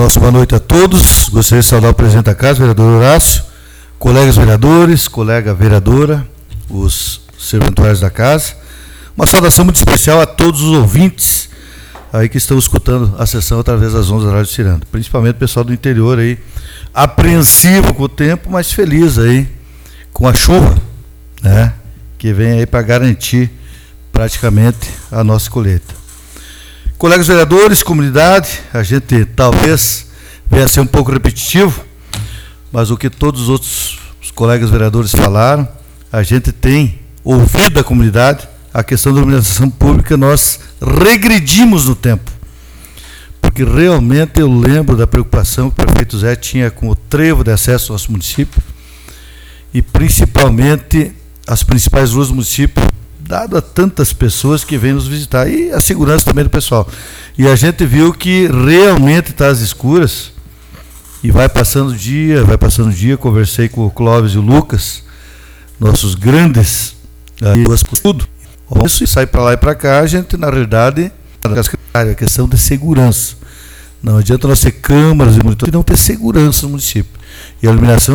Boa noite a todos. Gostaria de saudar o presidente da Casa, vereador Horácio, colegas vereadores, colega vereadora, os serventuários da Casa. Uma saudação muito especial a todos os ouvintes aí que estão escutando a sessão através das ondas da Rádio Ciranda. Principalmente o pessoal do interior aí, apreensivo com o tempo, mas feliz aí com a chuva, né? Que vem aí para garantir praticamente a nossa colheita. Colegas vereadores, comunidade, a gente talvez venha a ser um pouco repetitivo, mas o que todos os outros colegas vereadores falaram, a gente tem ouvido da comunidade, a questão da iluminação pública, nós regredimos no tempo. Porque realmente eu lembro da preocupação que o prefeito Zé tinha com o trevo de acesso ao nosso município, e principalmente as principais ruas do município, dado a tantas pessoas que vêm nos visitar, e a segurança também do pessoal. E a gente viu que realmente está às escuras, e vai passando o dia, conversei com o Clóvis e o Lucas, nossos grandes duas por tudo. Isso, e sai para lá e para cá, a gente, na realidade, a questão de segurança. Não adianta nós ter câmaras e monitores e não ter segurança no município. E a iluminação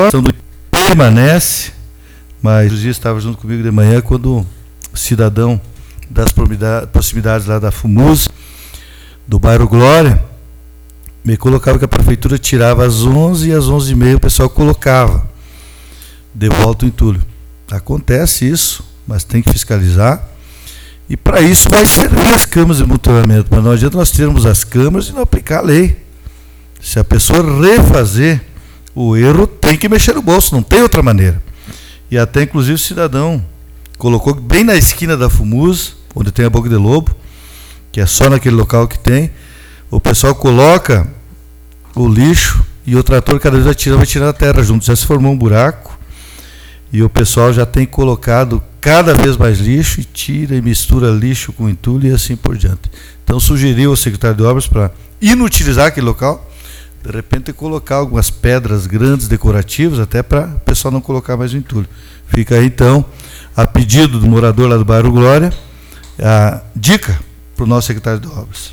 permanece, mas o dia estava junto comigo de manhã quando o cidadão das proximidades lá da FUMUS, do bairro Glória, me colocava que a prefeitura tirava às 11 e às 11h30 o pessoal colocava de volta o entulho. Acontece isso, mas tem que fiscalizar, e para isso vai servir as câmaras de monitoramento, mas não adianta nós termos as câmaras e não aplicar a lei. Se a pessoa refazer o erro, tem que mexer no bolso, não tem outra maneira. E até inclusive o cidadão colocou bem na esquina da FUMUS, onde tem a boca de lobo, que é só naquele local que tem, o pessoal coloca o lixo e o trator cada vez vai tirar a terra junto. Já se formou um buraco e o pessoal já tem colocado cada vez mais lixo e tira e mistura lixo com entulho e assim por diante. Então sugeriu ao secretário de obras para inutilizar aquele local, de repente colocar algumas pedras grandes decorativas, até para o pessoal não colocar mais o entulho. Fica aí então, a pedido do morador lá do bairro Glória, a dica para o nosso secretário de obras.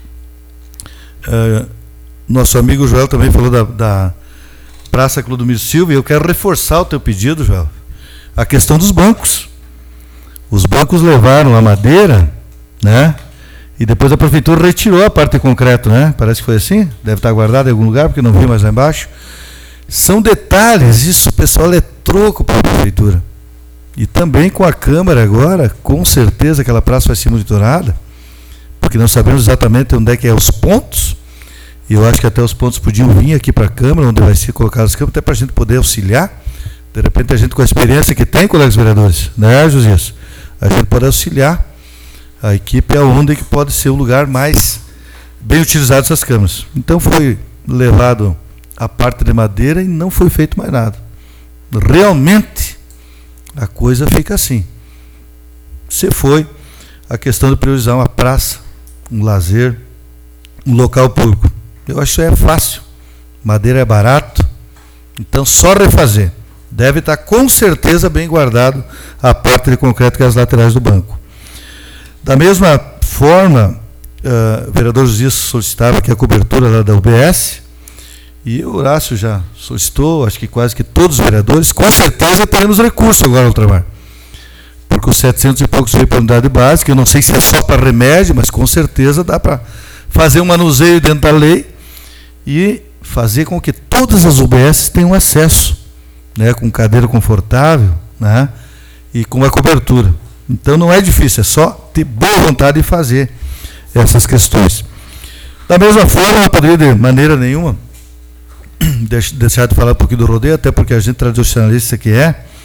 Nosso amigo Joel também falou da Praça Clodomiro Silva, e eu quero reforçar o teu pedido, Joel, a questão dos bancos. Os bancos levaram a madeira, né? E depois a prefeitura retirou a parte de concreto, né? Parece que foi assim, deve estar guardado em algum lugar, porque não vi mais lá embaixo. São detalhes, isso, pessoal, é troco para a prefeitura. E também com a Câmara agora, com certeza aquela praça vai ser monitorada, porque nós sabemos exatamente onde é que é os pontos, e eu acho que até os pontos podiam vir aqui para a Câmara, onde vai ser colocadas as câmeras, até para a gente poder auxiliar. De repente a gente, com a experiência que tem, colegas vereadores, né, Josias? A gente pode auxiliar a equipe aonde que pode ser o lugar mais bem utilizado essas câmeras. Então foi levado a parte de madeira e não foi feito mais nada. Realmente a coisa fica assim. Se foi a questão de priorizar uma praça, um lazer, um local público. Eu acho que isso é fácil. Madeira é barato, então só refazer. Deve estar com certeza bem guardado a parte de concreto que é as laterais do banco. Da mesma forma, o vereador Josias solicitava aqui a cobertura lá da UBS, e o Horácio já solicitou, acho que quase que todos os vereadores, com certeza teremos recurso agora, Ultramar. Porque os 700 e poucos veio para a unidade básica, eu não sei se é só para remédio, mas com certeza dá para fazer um manuseio dentro da lei e fazer com que todas as UBS tenham acesso, né, com cadeira confortável, né, e com a cobertura. Então não é difícil, é só ter boa vontade de fazer essas questões. Da mesma forma, não poderia de maneira nenhuma deixar de falar um pouquinho do rodeio, até porque a gente tradicionalista que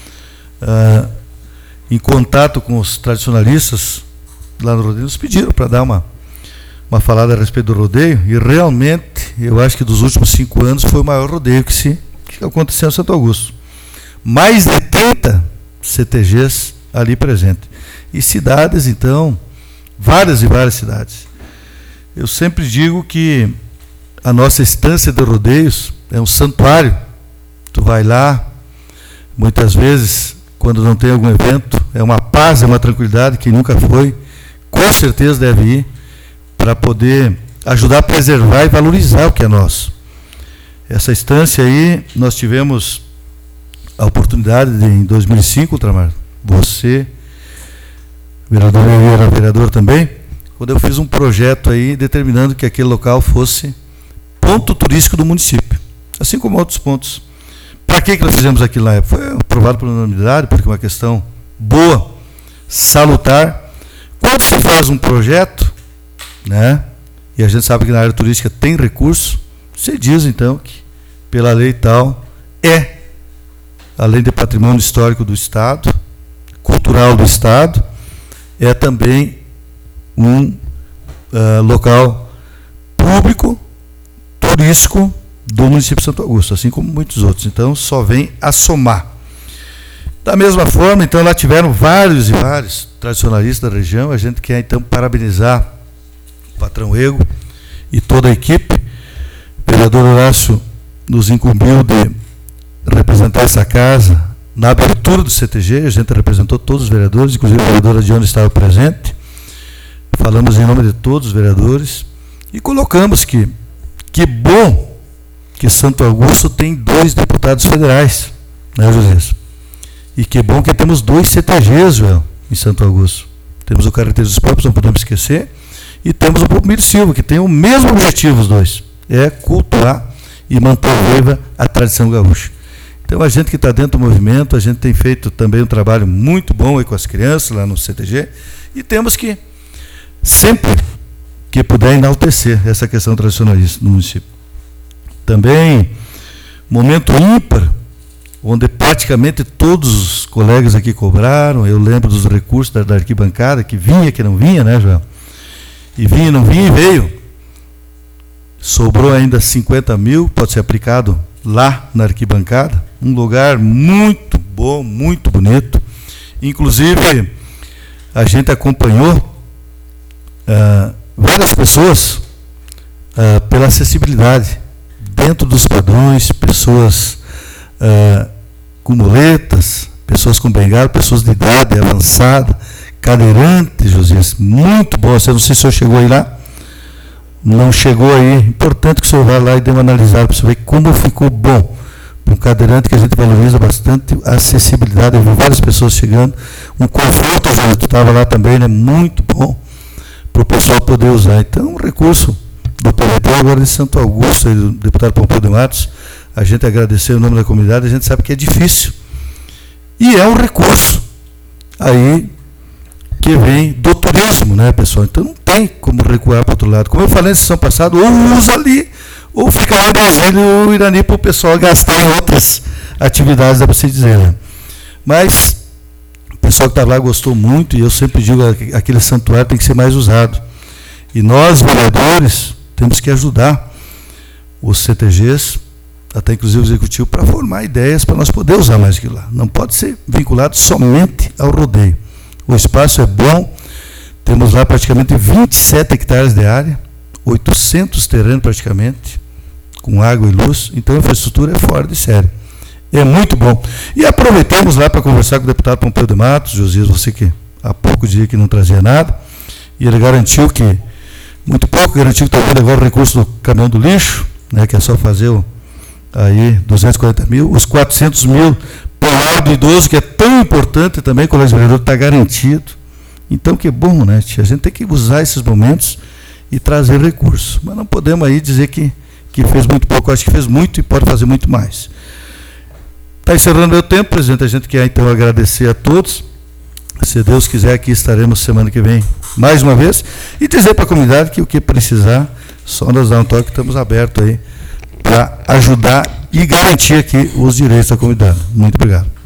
em contato com os tradicionalistas lá no rodeio, nos pediram para dar uma falada a respeito do rodeio, e realmente eu acho que dos últimos 5 anos foi o maior rodeio que aconteceu em Santo Augusto. Mais de 30 CTGs ali presentes. E cidades, então, várias e várias cidades. Eu sempre digo que a nossa estância de rodeios é um santuário. Tu vai lá, muitas vezes, quando não tem algum evento, é uma paz, é uma tranquilidade. Quem nunca foi, com certeza deve ir, para poder ajudar a preservar e valorizar o que é nosso. Essa estância aí, nós tivemos a oportunidade de, em 2005, Ultramar, você, vereador, eu era vereador também, quando eu fiz um projeto aí determinando que aquele local fosse ponto turístico do município, assim como outros pontos. Para que nós fizemos aquilo na época? Foi aprovado por unanimidade, porque é uma questão boa, salutar. Quando se faz um projeto, né, e a gente sabe que na área turística tem recurso, você diz então que pela lei tal além de patrimônio histórico do Estado, cultural do Estado, é também um local público, turístico do município de Santo Augusto, assim como muitos outros. Então, só vem a somar. Da mesma forma, então, lá tiveram vários e vários tradicionalistas da região. A gente quer, então, parabenizar o patrão Ego e toda a equipe. O vereador Horácio nos incumbiu de representar essa casa na abertura do CTG. A gente representou todos os vereadores, inclusive a vereadora Diana estava presente. Falamos em nome de todos os vereadores e colocamos que bom que Santo Augusto tem 2 deputados federais, né, José? E que bom que temos 2 CTGs, Joel, em Santo Augusto. Temos o Carreteiros dos Próprios, não podemos esquecer, e temos o Palmiro Silva, que tem o mesmo objetivo, os dois, é cultuar e manter viva a tradição gaúcha. Então, a gente que está dentro do movimento, a gente tem feito também um trabalho muito bom aí com as crianças, lá no CTG, e temos que, sempre que puder, enaltecer essa questão tradicionalista no município. Também, momento ímpar, onde praticamente todos os colegas aqui cobraram. Eu lembro dos recursos da arquibancada, que vinha, que não vinha, né, João? E vinha, não vinha e veio. Sobrou ainda 50 mil, pode ser aplicado lá na arquibancada. Um lugar muito bom, muito bonito. Inclusive, a gente acompanhou várias pessoas pela acessibilidade. Dentro dos padrões, pessoas com muletas, pessoas com bengala, pessoas de idade avançada, cadeirantes, Josias, muito bom. Você não sei se o senhor chegou aí lá. Não chegou aí. Importante que o senhor vá lá e dê uma analisada para você ver como ficou bom. Um cadeirante que a gente valoriza bastante, a acessibilidade. Eu vi várias pessoas chegando. Um conforto, Josias, tu estava lá também, né? Muito bom para o pessoal poder usar. Então, um recurso do PVT agora de Santo Augusto, do deputado Pompeu de Matos, a gente agradeceu em nome da comunidade. A gente sabe que é difícil e é um recurso aí que vem do turismo, né, pessoal? Então não tem como recuar para o outro lado. Como eu falei na sessão passada, ou usa ali, ou fica lá em Brasília ou Irani para o pessoal gastar em outras atividades, dá para se dizer, né? Mas o pessoal que estava lá gostou muito, e eu sempre digo que aquele santuário tem que ser mais usado. E nós, vereadores, temos que ajudar os CTGs, até inclusive o executivo, para formar ideias para nós poder usar mais aquilo lá. Não pode ser vinculado somente ao rodeio. O espaço é bom, temos lá praticamente 27 hectares de área, 800 terrenos praticamente, com água e luz, então a infraestrutura é fora de série. É muito bom. E aproveitamos lá para conversar com o deputado Pompeu de Matos, Josias, você que há pouco dizia que não trazia nada, e ele garantiu que, muito pouco, garantiu que está vendo agora o recurso do caminhão do lixo, né, que é só fazer aí 240 mil, os 400 mil para o lar do idoso, que é tão importante também, quando o vereador está garantido. Então, que bom, né, tia? A gente tem que usar esses momentos e trazer recursos. Mas não podemos aí dizer que fez muito pouco. Eu acho que fez muito e pode fazer muito mais. Está encerrando meu tempo, presidente. A gente quer, então, agradecer a todos. Se Deus quiser, aqui estaremos semana que vem mais uma vez. E dizer para a comunidade que o que precisar, só nos dar um toque, estamos abertos aí para ajudar e garantir aqui os direitos da comunidade. Muito obrigado.